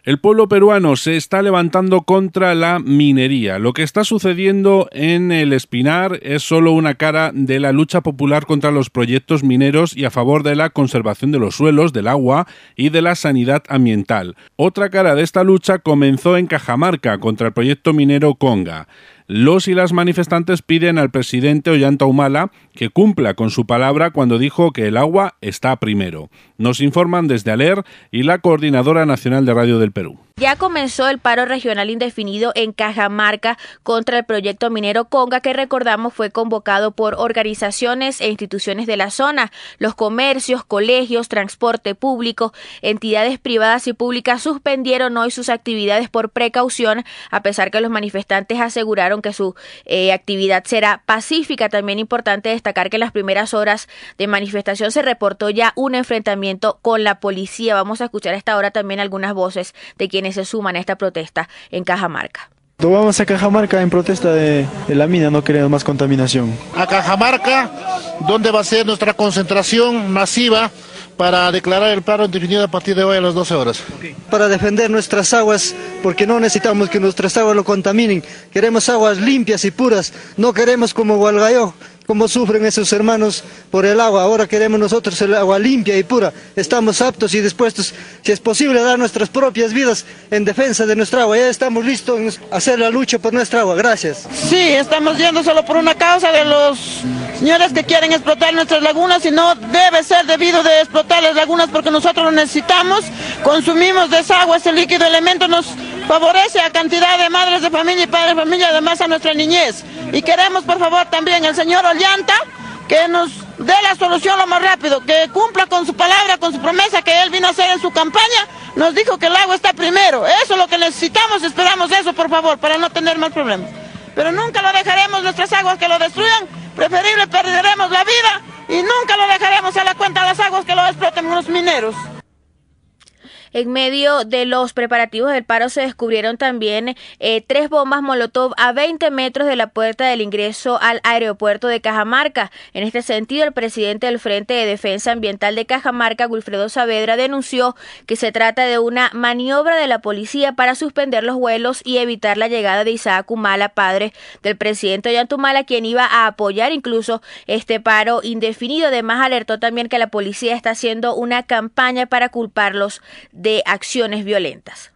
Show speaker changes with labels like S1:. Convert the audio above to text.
S1: El pueblo peruano se está levantando contra la minería. Lo que está sucediendo en el Espinar es solo una cara de la lucha popular contra los proyectos mineros y a favor de la conservación de los suelos, del agua y de la sanidad ambiental. Otra cara de esta lucha comenzó en Cajamarca contra el proyecto minero Conga. Los y las manifestantes piden al presidente Ollanta Humala que cumpla con su palabra cuando dijo que el agua está primero. Nos informan desde ALER y la Coordinadora Nacional de Radio del Perú.
S2: Ya comenzó el paro regional indefinido en Cajamarca contra el proyecto minero Conga, que recordamos fue convocado por organizaciones e instituciones de la zona. Los comercios, colegios, transporte público, entidades privadas y públicas suspendieron hoy sus actividades por precaución, a pesar que los manifestantes aseguraron que su actividad será pacífica. También importante destacar que en las primeras horas de manifestación se reportó ya un enfrentamiento con la policía. Vamos a escuchar a esta hora también algunas voces de quienes se suman a esta protesta en Cajamarca.
S3: Vamos a Cajamarca en protesta de la mina, no queremos más contaminación.
S4: A Cajamarca, donde va a ser nuestra concentración masiva para declarar el paro indefinido a partir de hoy a las 12 horas.
S3: Para defender nuestras aguas, porque no necesitamos que nuestras aguas lo contaminen. Queremos aguas limpias y puras, no queremos como Hualgayoc, como sufren esos hermanos por el agua. Ahora queremos nosotros el agua limpia y pura. Estamos aptos y dispuestos, si es posible, a dar nuestras propias vidas en defensa de nuestra agua. Ya estamos listos a hacer la lucha por nuestra agua. Gracias.
S5: Sí, estamos yendo solo por una causa de los señores que quieren explotar nuestras lagunas, y no debe ser debido de explotar las lagunas porque nosotros lo necesitamos, consumimos desagüe, ese líquido elemento nos favorece a cantidad de madres de familia y padres de familia, además a nuestra niñez. Y queremos, por favor, también el señor Ollanta que nos dé la solución lo más rápido, que cumpla con su palabra, con su promesa que él vino a hacer en su campaña. Nos dijo que el agua está primero. Eso es lo que necesitamos, esperamos eso, por favor, para no tener más problemas. Pero nunca lo dejaremos nuestras aguas que lo destruyan, preferible perderemos la vida y nunca lo dejaremos a la cuenta de las aguas que lo exploten los mineros.
S2: En medio de los preparativos del paro se descubrieron también 3 bombas Molotov a 20 metros de la puerta del ingreso al aeropuerto de Cajamarca. En este sentido, el presidente del Frente de Defensa Ambiental de Cajamarca, Wilfredo Saavedra, denunció que se trata de una maniobra de la policía para suspender los vuelos y evitar la llegada de Isaac Humala, padre del presidente Ollanta Humala, quien iba a apoyar incluso este paro indefinido. Además, alertó también que la policía está haciendo una campaña para culparlos de acciones violentas.